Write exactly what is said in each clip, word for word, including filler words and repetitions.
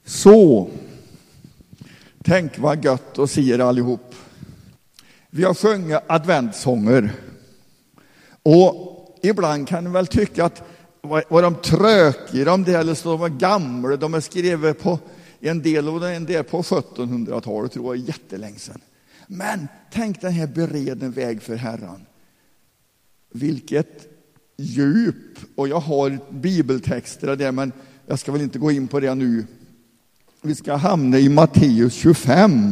Så, tänk vad gött att se er allihop. Vi har sjungit adventssånger. Och ibland kan ni väl tycka att var de trökiga, de där, eller så de var gamla, de är skrivit på en del och en del på sjuttonhundratalet, tror jag, jättelänge sedan. Men tänk den här bereden väg för Herren. Vilket djup, och jag har bibeltexter där, men jag ska väl inte gå in på det nu. Vi ska hamna i Matteus tjugofem.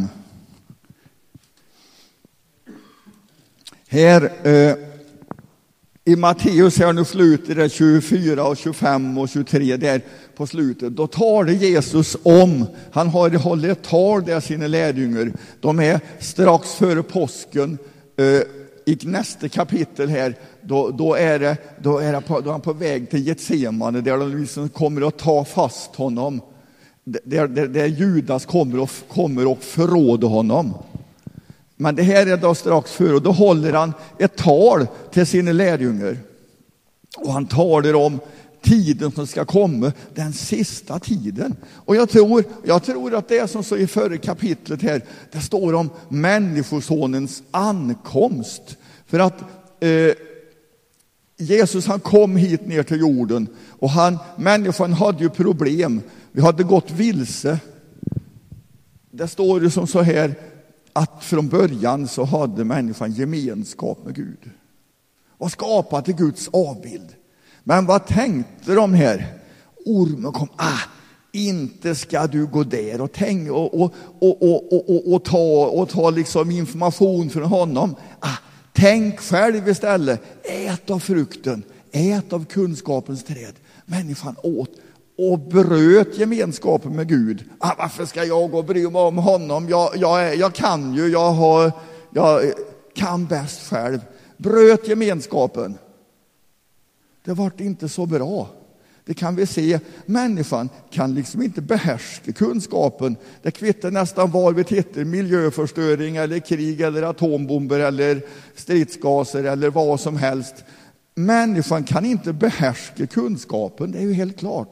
Här eh, i Matteus här nu slutet det tjugofyra och tjugofem och tjugotre där på slutet. Då tar det Jesus om. Han har hållit ett tal där sina lärjungar. De är strax före påsken. Eh, I nästa kapitel här då, då, är, det, då, är, det på, då är han på väg till Getsemane där de liksom kommer att ta fast honom. Där, där, där Judas kommer och, kommer och förråder honom. Men det här är då strax före, och då håller han ett tal till sina lärjungar. Och han talar om tiden som ska komma, den sista tiden. Och jag tror, jag tror att det är som så i förra kapitlet här, det står om människosonens ankomst. För att eh, Jesus han kom hit ner till jorden, och han, människan hade ju problem. Vi hade gått vilse. Det står ju som så här att från början så hade människan gemenskap med Gud och skapat till Guds avbild. Men vad tänkte de här? Ormen kom, ah, inte ska du gå där och tänka och, och, och, och, och, och, och ta, och ta liksom information från honom. Ah, tänk själv istället. Ät av frukten, ät av kunskapens träd. Människan åt och bröt gemenskapen med Gud. Ah, varför ska jag gå och bry mig om honom? Jag, jag, jag kan ju, jag, har, jag kan bäst själv. Bröt gemenskapen. Det var inte så bra. Det kan vi se. Människan kan liksom inte behärska kunskapen. Det kvittar nästan var vi tittar. Miljöförstöring eller krig eller atombomber eller stridsgaser eller vad som helst. Människan kan inte behärska kunskapen. Det är ju helt klart.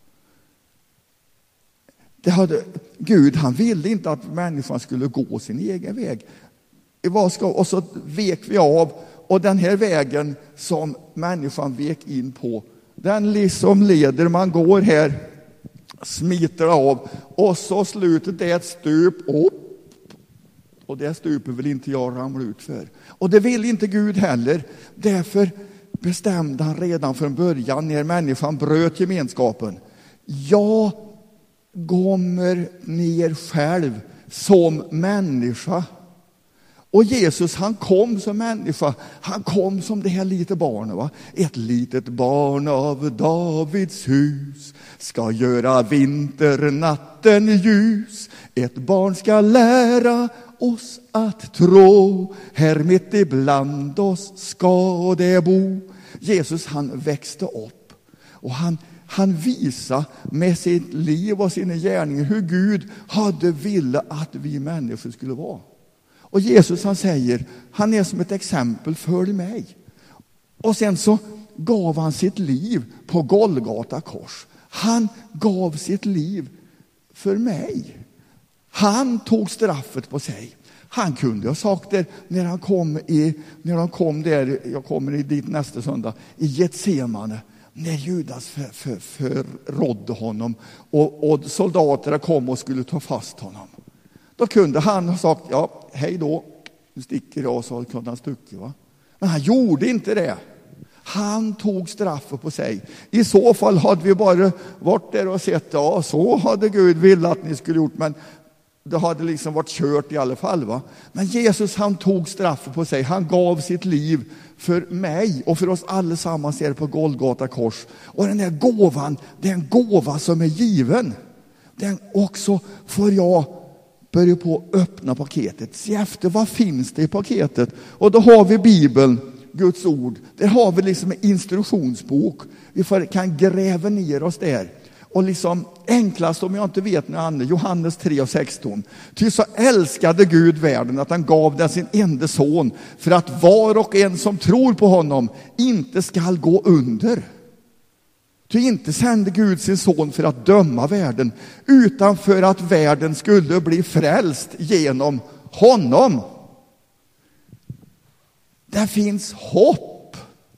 Det hade, Gud han ville inte att människan skulle gå sin egen väg. Och så vek vi av. Och den här vägen som människan vek in på, den liksom leder, man går här, smiter av. Och så slutet är ett stup upp. Och det stupet vill inte jag ramla ut för. Och det vill inte Gud heller. Därför bestämde han redan från början när människan bröt gemenskapen. Jag kommer ner själv som människa. Och Jesus han kom som människa. Han kom som det här lite barnet, va? Ett litet barn av Davids hus ska göra vinternatten ljus. Ett barn ska lära oss att tro. Här mitt ibland oss ska det bo. Jesus han växte upp. Och han Han visade med sitt liv och sina gärningar hur Gud hade ville att vi människor skulle vara. Och Jesus han säger, han är som ett exempel för mig. Och sen så gav han sitt liv på Golgata kors. Han gav sitt liv för mig. Han tog straffet på sig. Han kunde ha sagt det när han kom i, när han kom där, jag kommer dit nästa söndag, i Getsemane. När Judas för, för, förrådde honom och, och soldaterna kom och skulle ta fast honom. Då kunde han ha sagt, ja, hej då, nu sticker jag, så kunde han stucka, va? Men han gjorde inte det. Han tog straffet på sig. I så fall hade vi bara varit där och sett, ja, så hade Gud velat att ni skulle gjort, men det hade liksom varit kört i alla fall, va? Men Jesus han tog straffet på sig. Han gav sitt liv för mig och för oss allesammans är på Golgata kors. Och den här gåvan, det är en gåva som är given. Den också får jag börja på att öppna paketet. Se efter vad finns det i paketet. Och då har vi Bibeln, Guds ord. Där har vi liksom en instruktionsbok. Vi får, kan gräva ner oss där. Och liksom enklast, om jag inte vet något annat, Johannes tre och sexton. Ty så älskade Gud världen att han gav den sin enda son för att var och en som tror på honom inte skall gå under. Ty inte sände Gud sin son för att döma världen, utan för att världen skulle bli frälst genom honom. Det finns hopp.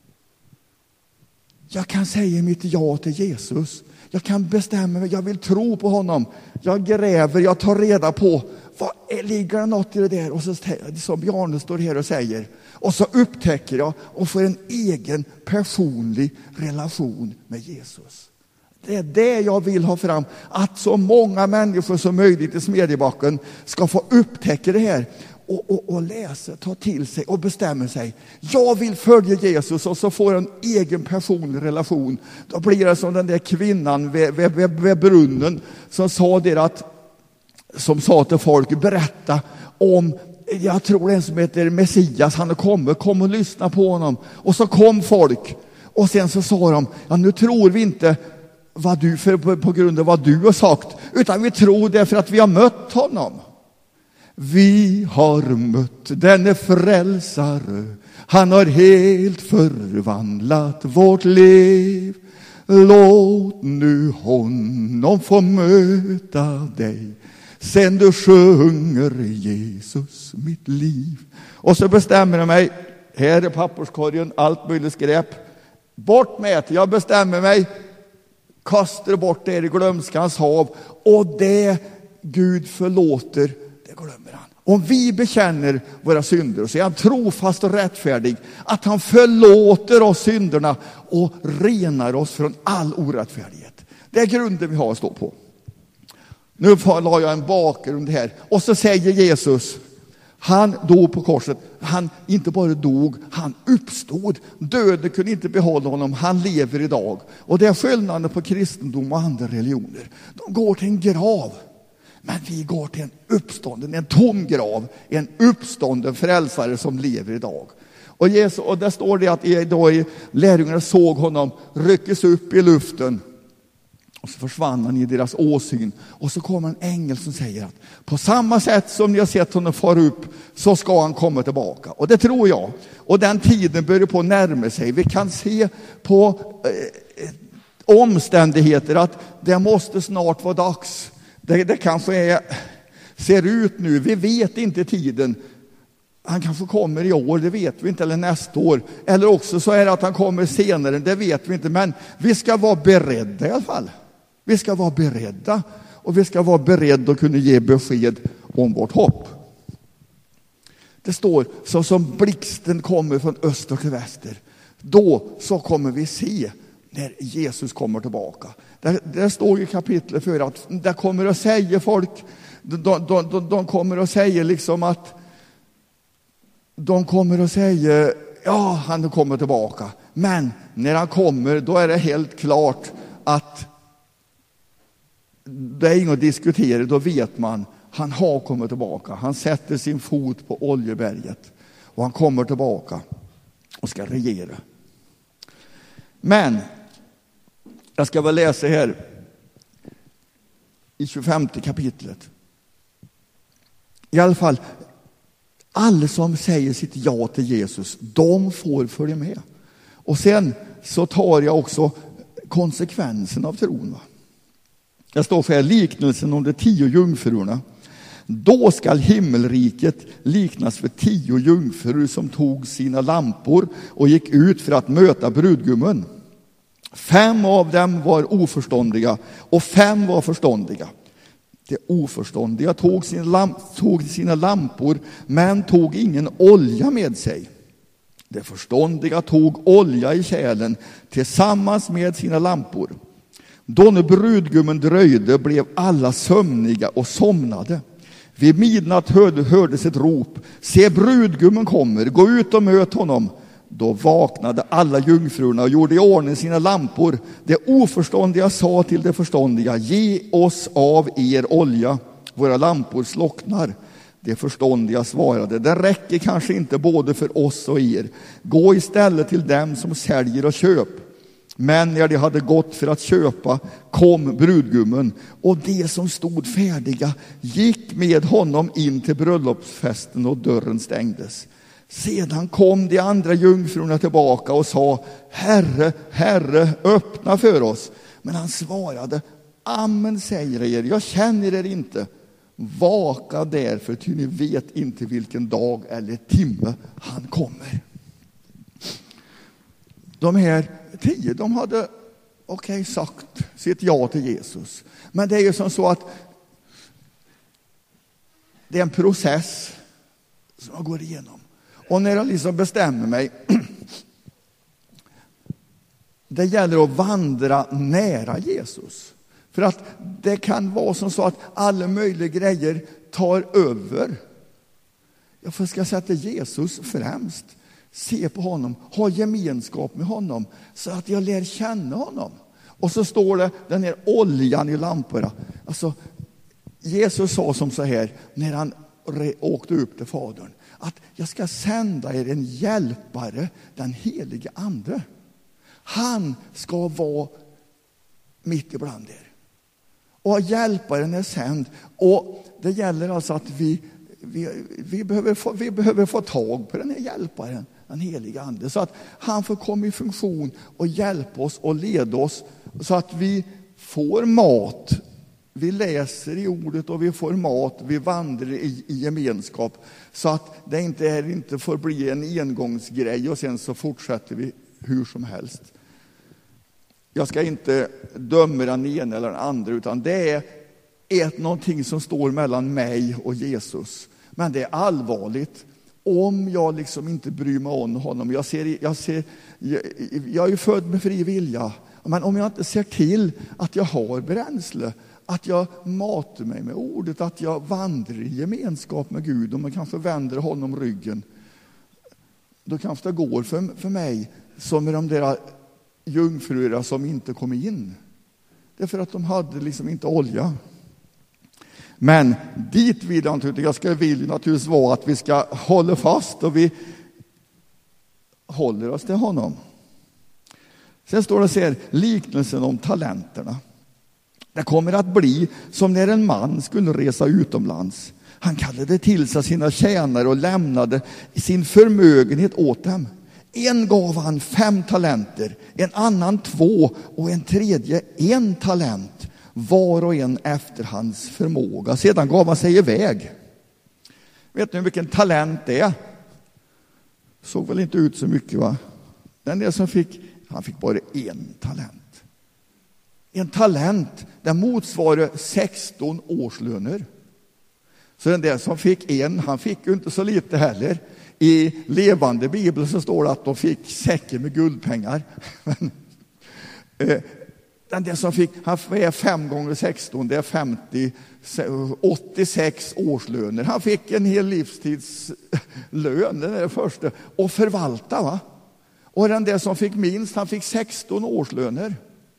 Jag kan säga mitt ja till Jesus. Jag kan bestämma mig, jag vill tro på honom. Jag gräver, jag tar reda på, vad är, ligger det något i det där? Och så, som Bjarne står här och säger. Och så upptäcker jag och får en egen personlig relation med Jesus. Det är det jag vill ha fram. Att så många människor som möjligt i Smedjebacken ska få upptäcka det här. Och, och, och läsa, ta till sig och bestämma sig. Jag vill följa Jesus, och så får en egen personlig relation. Då blir det som den där kvinnan vid, vid, vid, vid brunnen som sa, det att, som sa till folk, berätta om, jag tror det är en som heter Messias, han har kommit, kom och lyssna på honom. Och så kom folk, och sen så sa de, ja, nu tror vi inte vad du, för, på, på grund av vad du har sagt, utan vi tror det för att vi har mött honom. Vi har mött denne frälsare, han har helt förvandlat vårt liv. Låt nu honom få möta dig, sen du sjunger Jesus mitt liv. Och så bestämmer jag mig, här är papperskorgen, allt möjligt skräp, bort med det. Jag bestämmer mig, kastar bort det i glömskans hav, och det Gud förlåter, det glömmer han. Om vi bekänner våra synder, så är han trofast och rättfärdig, att han förlåter oss synderna och renar oss från all orättfärdighet. Det är grunden vi har att stå på. Nu la jag en bakgrund här, och så säger Jesus, han dog på korset. Han inte bara dog, han uppstod. Döden kunde inte behålla honom, han lever idag. Och det är skillnaden på kristendom och andra religioner. De går till en grav. Men vi går till en uppstånden, en tom grav, en uppstånden frälsare som lever idag. Och, Jesus, och där står det att idag lärjungarna såg honom ryckas upp i luften. Och så försvann han i deras åsyn. Och så kommer en ängel som säger att på samma sätt som ni har sett honom fara upp, så ska han komma tillbaka. Och det tror jag. Och den tiden börjar på närma sig. Vi kan se på eh, omständigheter att det måste snart vara dags. Det, det kanske är, ser ut nu, vi vet inte tiden. Han kanske kommer i år, det vet vi inte, eller nästa år. Eller också så är det att han kommer senare, det vet vi inte. Men vi ska vara beredda i alla fall. Vi ska vara beredda, och vi ska vara beredda att kunna ge besked om vårt hopp. Det står, så som blixten kommer från öster till väster, då så kommer vi se när Jesus kommer tillbaka. Det, det står i kapitlet för att det kommer att säga folk, de, de, de, de kommer att säga liksom att de kommer att säga, ja, han kommer tillbaka. Men när han kommer, då är det helt klart att det är inget att diskutera. Då vet man, han har kommit tillbaka. Han sätter sin fot på Oljeberget, och han kommer tillbaka och ska regera. Men jag ska väl läsa här i tjugofemte kapitlet. I alla fall, alla som säger sitt ja till Jesus, de får följa med. Och sen så tar jag också konsekvensen av tron. Va? Jag står för liknelsen om de tio jungfrurna. Då skall himmelriket liknas vid tio jungfrur som tog sina lampor och gick ut för att möta brudgummen. Fem av dem var oförståndiga och fem var förståndiga. De oförståndiga tog sina, lamp, tog sina lampor, men tog ingen olja med sig. De förståndiga tog olja i kärlen tillsammans med sina lampor. Då när brudgummen dröjde blev alla sömniga och somnade. Vid midnatt hörde, hördes ett rop: se, brudgummen kommer, gå ut och möt honom. Då vaknade alla jungfrurna och gjorde i ordning sina lampor. Det oförståndiga sa till det förståndiga: ge oss av er olja, våra lampor slocknar. Det förståndiga svarade: det räcker kanske inte både för oss och er. Gå istället till dem som säljer och köp. Men när de hade gått för att köpa kom brudgummen, och de som stod färdiga gick med honom in till bröllopsfesten, och dörren stängdes. Sedan kom de andra jungfrurna tillbaka och sa: Herre, Herre, öppna för oss. Men han svarade: Amen säger er, jag känner er inte. Vaka därför, ty ni vet inte vilken dag eller timme han kommer. De här tio, de hade okej okay, sagt sitt ja till Jesus. Men det är ju som så att det är en process som jag går igenom. Och när jag liksom bestämmer mig, det gäller att vandra nära Jesus. För att det kan vara som så att alla möjliga grejer tar över. Jag ska sätta Jesus främst. Se på honom, ha gemenskap med honom så att jag lär känna honom. Och så står det den här oljan i lamporna. Alltså, Jesus sa som så här när han åkte upp till Fadern, att jag ska sända er en hjälpare, den helige ande. Han ska vara mitt ibland er. Och hjälparen är sänd. Och det gäller alltså att vi, vi, vi, behöver få, vi behöver få tag på den här hjälparen, den heliga ande. Så att han får komma i funktion och hjälpa oss och leda oss så att vi får mat. Vi läser i ordet och vi får mat. Vi vandrar i, i gemenskap. Så att det inte, är, inte får bli en engångsgrej och sen så fortsätter vi hur som helst. Jag ska inte döma den ena eller den andra, utan det är ett, någonting som står mellan mig och Jesus. Men det är allvarligt om jag liksom inte bryr mig om honom. Jag, ser, jag, ser, jag, jag är ju född med fri vilja, men om jag inte ser till att jag har bränsle, att jag matar mig med ordet, att jag vandrar i gemenskap med Gud och man kanske vänder honom ryggen, då kanske det går för, för mig som med de där jungfrurna som inte kom in. Det är för att de hade liksom inte olja. Men dit vill jag inte, jag ska vill naturligtvis vara att vi ska hålla fast och vi håller oss till honom. Sen står det så här, liknelsen om talenterna. Det kommer att bli som när en man skulle resa utomlands. Han kallade till sig sina tjänare och lämnade sin förmögenhet åt dem. En gav han fem talenter, en annan två och en tredje en talent. Var och en efter hans förmåga. Sedan gav han sig iväg. Vet ni vilken talent det är? Såg väl inte ut så mycket, va? Den där som fick, han fick bara en talent. En talent, den motsvarar sexton årslöner. Så den där som fick en, han fick ju inte så lite heller. I levande bibel så står det att de fick säckar med guldpengar. Den där som fick, han är fem gånger sexton, det är femtio, åttiosex årslöner. Han fick en hel livstidslön, den är det första, och förvalta, va? Och den där som fick minst, han fick sexton årslöner.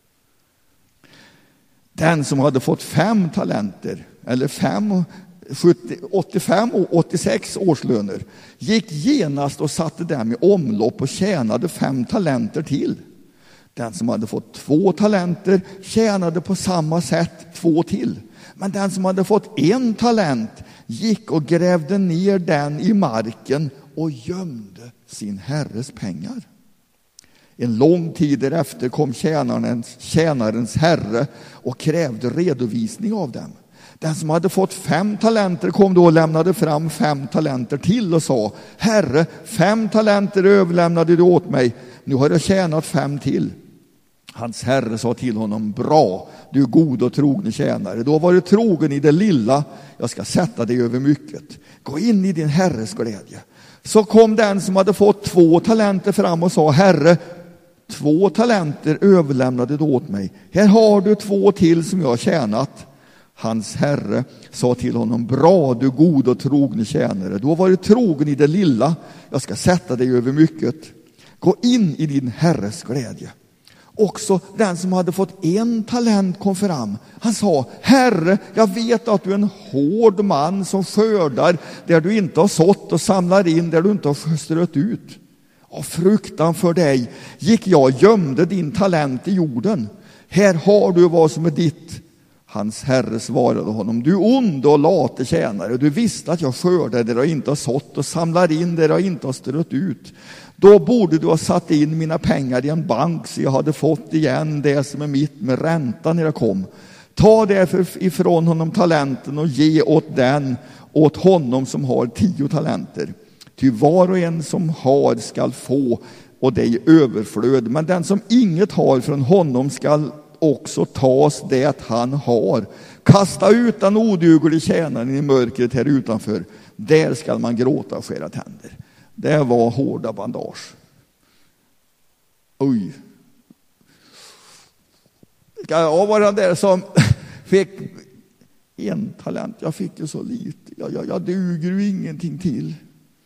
Den som hade fått fem talenter, eller fem, sjuttio, åttiofem och åttiosex årslöner, gick genast och satte dem i omlopp och tjänade fem talenter till. Den som hade fått två talenter tjänade på samma sätt två till. Men den som hade fått en talent gick och grävde ner den i marken och gömde sin herres pengar. En lång tid därefter kom tjänarens, tjänarens herre och krävde redovisning av dem. Den som hade fått fem talenter kom då och lämnade fram fem talenter till och sa: Herre, fem talenter överlämnade du åt mig. Nu har jag tjänat fem till. Hans herre sa till honom: Bra, du god och trogne tjänare. Då var du trogen i det lilla, jag ska sätta dig över mycket. Gå in i din herres glädje. Så kom den som hade fått två talenter fram och sa: Herre, två talenter överlämnade du åt mig. Här har du två till som jag har tjänat. Hans herre sa till honom: Bra, du god och trogne tjänare. Du har varit trogen i det lilla, jag ska sätta dig över mycket. Gå in i din herres glädje. Också den som hade fått en talent kom fram. Han sa: Herre, jag vet att du är en hård man som skördar där du inte har sått och samlar in där du inte har strött ut. Av fruktan för dig gick jag och gömde din talent i jorden. Här har du vad som är ditt. Hans herre svarade honom: du ond och late tjänare, du visste att jag skördar där jag inte har sått och samlar in där jag inte har strött ut. Då borde du ha satt in mina pengar i en bank så jag hade fått igen det som är mitt med ränta när jag kom. Ta därför ifrån honom talenten och ge åt den, åt honom som har tio talenter. Ty var och en som har skall få, och det i överflöd. Men den som inget har, från honom skall också tas det han har. Kasta ut den oduglige tjänaren i mörkret här utanför. Där skall man gråta och skära tänder. Det var hårda bandage. Oj. Ska jag vara den där som fick en talent? Jag fick ju så lite. Jag, jag, jag duger ju ingenting till.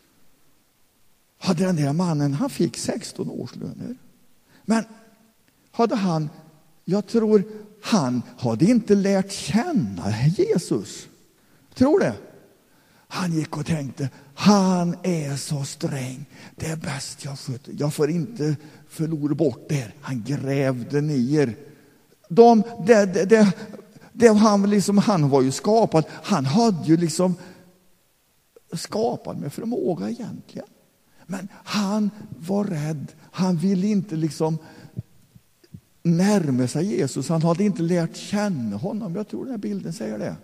Hade den där mannen, han fick sexton årslöner. Men hade han, jag tror han hade inte lärt känna Jesus. Tror det? Han gick och tänkte, han är så sträng. Det är bäst jag sköter. Jag får inte förlora bort det. Han grävde ner. De, det, det, det, det han, liksom, han var ju skapad. Han hade ju liksom skapad med förmåga egentligen. Men han var rädd. Han ville inte liksom närma sig Jesus. Han hade inte lärt känna honom. Jag tror den här bilden säger det.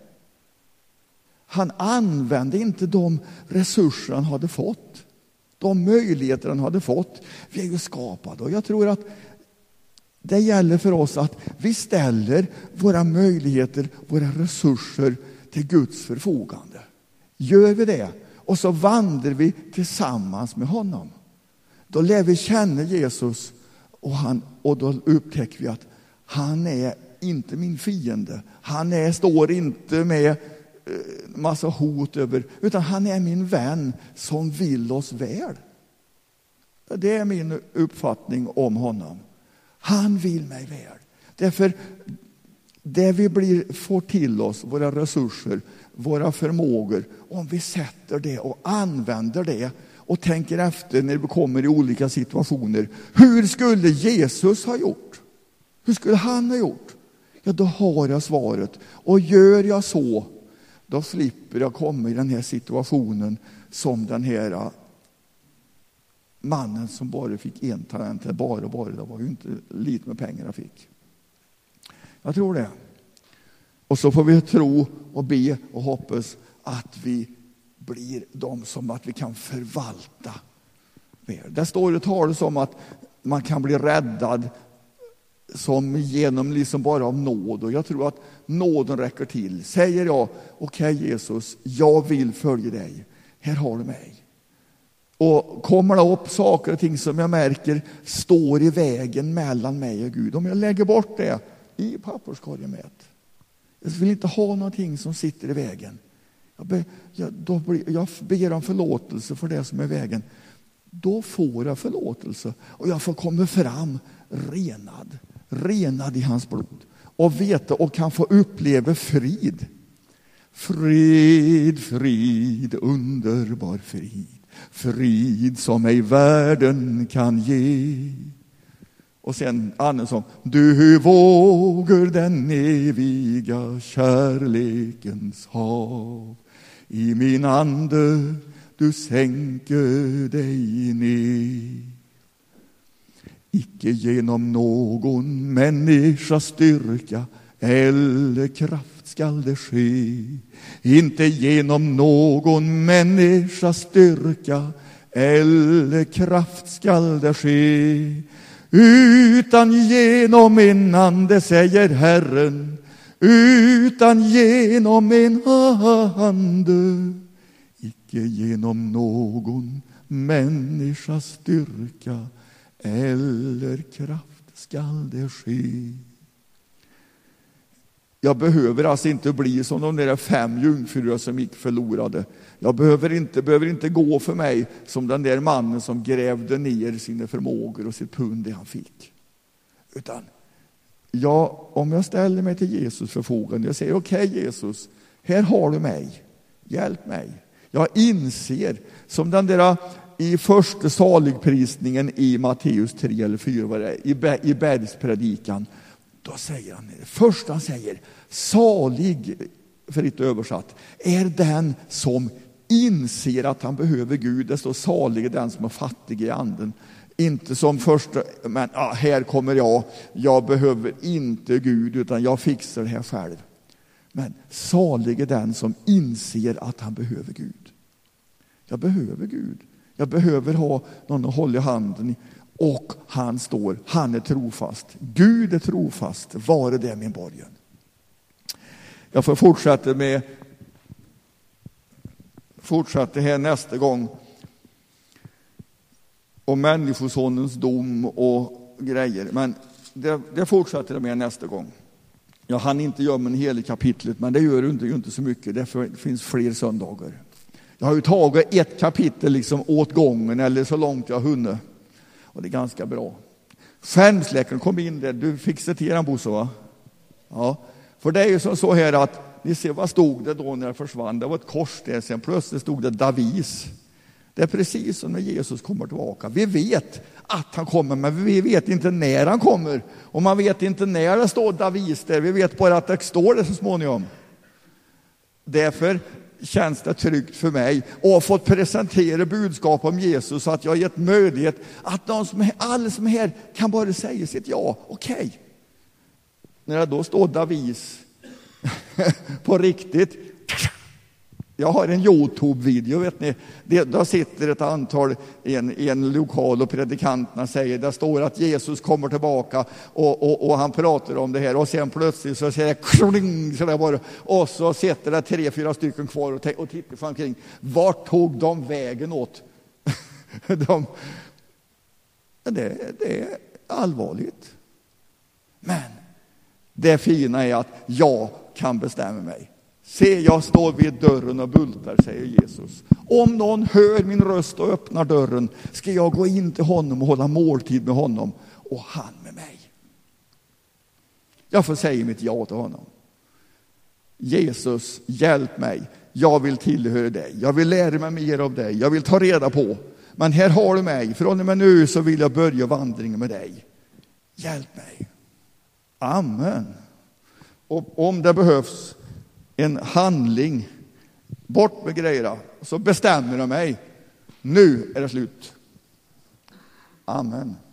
Han använde inte de resurser han hade fått. De möjligheter han hade fått. Vi är ju skapade. Och jag tror att det gäller för oss att vi ställer våra möjligheter, våra resurser till Guds förfogande. Gör vi det? Och så vandrar vi tillsammans med honom. Då lär vi känna Jesus och, han, och då upptäcker vi att han är inte min fiende. Han är, står inte med eh, massa hot över, utan han är min vän som vill oss väl. Det är min uppfattning om honom. Han vill mig väl. Därför det vi blir, får till oss, våra resurser, våra förmågor, om vi sätter det och använder det och tänker efter när vi kommer i olika situationer. Hur skulle Jesus ha gjort? Hur skulle han ha gjort? Ja, då har jag svaret. Och gör jag så, då slipper jag komma i den här situationen som den här mannen som bara fick en talent. Bara, bara, det var ju inte lite med pengar jag fick. Jag tror det. Och så får vi tro och be och hoppas att vi blir de som att vi kan förvalta. Det står det talas om att man kan bli räddad som genom liksom bara av nåd. Och jag tror att nåden räcker till. Säger jag, okej okay, Jesus, jag vill följa dig. Här har du mig. Och kommer det upp saker och ting som jag märker står i vägen mellan mig och Gud. Om jag lägger bort det i papperskorgen med. Jag vill inte ha någonting som sitter i vägen. Jag, be, jag, då blir, jag ber om förlåtelse för det som är i vägen. Då får jag förlåtelse. Och jag får komma fram renad. Renad i hans blod. Och veta och kan få uppleva frid. Frid, frid, underbar frid. Frid som ej världen kan ge. Och sen annan sång. Du vågar den eviga kärlekens hav. I min ande du sänker dig ner. Icke genom någon människas styrka eller kraft skall det ske. Inte genom någon människas styrka eller kraft skall det ske. Utan genom en ande, säger Herren. Utan genom en ande. Icke genom någon människas styrka eller kraft skall det ske. Jag behöver alltså inte bli som de där fem jungfrur som gick förlorade. Jag behöver inte, behöver inte gå för mig som den där mannen som grävde ner sina förmågor och sitt pund det han fick. Utan jag, om jag ställer mig till Jesus förfogande, jag säger okej okay, Jesus, här har du mig. Hjälp mig. Jag inser som den där i första saligprisningen i Matteus tre eller fyra var det, i, i bergspredikan. Då säger han, först han säger, Salig, fritt översatt, är den som inser att han behöver Gud. Det står salig är den som är fattig i anden. Inte som första, men ah, här kommer jag, jag behöver inte Gud utan jag fixar det här själv. Men salig är den som inser att han behöver Gud. Jag behöver Gud. Jag behöver ha någon att hålla i handen. Och han står, han är trofast. Gud är trofast, vare det min borgen. Jag får fortsätta med fortsätta här nästa gång om människosonens dom och grejer. Men det, det fortsätter jag med nästa gång. Jag hann inte göra med en hel kapitlet, men det gör inte, inte så mycket. Det finns fler söndagar. Jag har ju tagit ett kapitel liksom åt gången eller så långt jag hunnit. Och det är ganska bra. Skärmsläckaren kom in där. Du fick se till den, Bosse, va? Ja. För det är ju så, så här att, ni ser vad stod det då när det försvann. Det var ett kors där, sen plötsligt stod det Davis. Det är precis som när Jesus kommer tillbaka. Vi vet att han kommer, men vi vet inte när han kommer. Och man vet inte när det står Davis där. Vi vet bara att det står det så småningom. Därför känns det tryggt för mig och har fått presentera budskap om Jesus så att jag har gett möjlighet att de som är, alla som är här kan bara säga sitt ja, okej. Okay. När det då står Davis på riktigt. Jag har en YouTube-video, vet ni. Det, där sitter ett antal i en, i en lokal och predikanterna säger, det står att Jesus kommer tillbaka och, och, och han pratar om det här. Och sen plötsligt så säger det kling, så där bara, och så sitter det tre, fyra stycken kvar och, och tittar fram kring. Vart tog de vägen åt? de, det, det är allvarligt. Men det fina är att jag kan bestämma mig. Se, jag står vid dörren och bultar, säger Jesus. Om någon hör min röst och öppnar dörren ska jag gå in till honom och hålla måltid med honom och han med mig. Jag får säga mitt ja till honom. Jesus, hjälp mig. Jag vill tillhöra dig. Jag vill lära mig mer av dig. Jag vill ta reda på. Men här har du mig. Från och med nu så vill jag börja vandringen med dig. Hjälp mig. Amen. Och om det behövs en handling, bort med grejerna, så bestämmer jag mig. Nu är det slut. Amen.